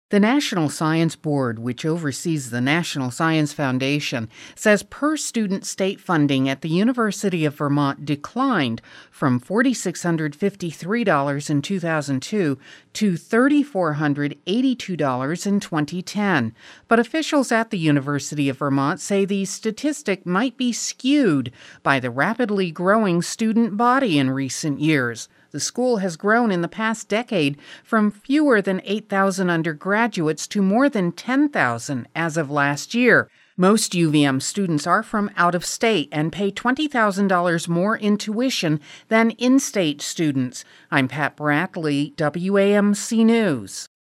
The National Science Board, which oversees the National Science Foundation, says per-student state funding at the University of Vermont declined from $4,653 in 2002 to $3,482 in 2010. But officials at the University of Vermont say the statistic might be skewed by the rapidly growing student body in recent years. The school has grown in the past decade from fewer than 8,000 undergraduates to more than 10,000 as of last year. Most UVM students are from out of state and pay $20,000 more in tuition than in-state students. I'm Pat Bradley, WAMC News.